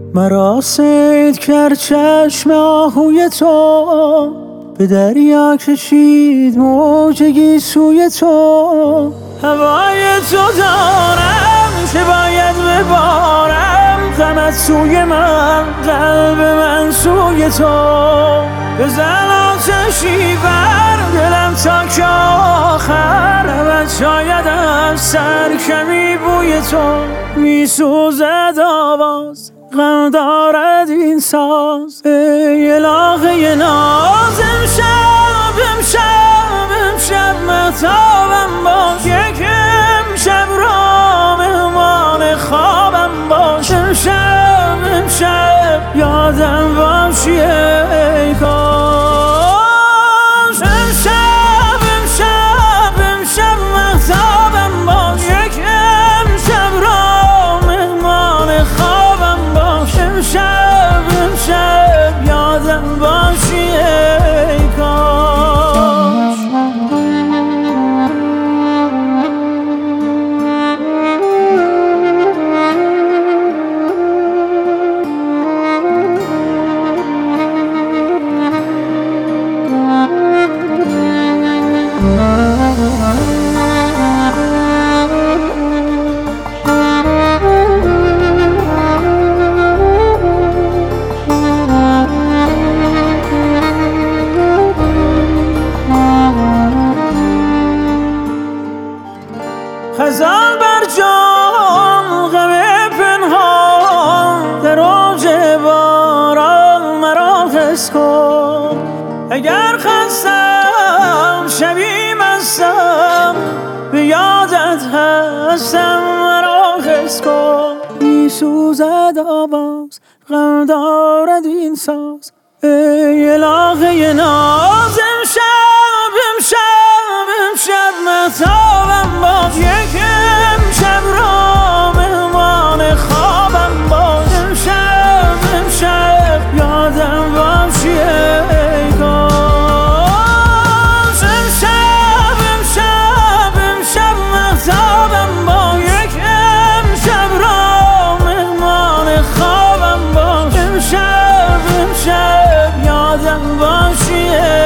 مرا صید کرد چشم آهوی تو، به دریا کشید موج گیسوی تو. هوای تو دارم که باید ببارم، غمت سوی من، قلب من سوی تو. بزن آتشی بر دلم تا که آخر، ابد شاید از سر کمی بوی تو. میسوزد آواز، غم دارد این ساز، ای الهه ناز. امشب مهتابم باش، یک امشب را مهمان خوابم باش. امشب یادم باشی ای کاش. امشب مهتابم باش، یک امشب را مهمان خوابم باش. امشب یادم باشی ای کاش. خزان بر جان، غم پنهان، در اوج باران مرا حس کن. اگر خستم شبی مستم، به یادت هستم مرا حس کن. میسوزد آواز، غم دارد این ساز، ای الهه ناز. امشب مهتابم باش، یک امشب را مهمان خوابم باش. امشب یادم باشی ای کاش. امشب مهتابم باش، یک امشب را مهمان خوابم باش. امشب یادم باشی ای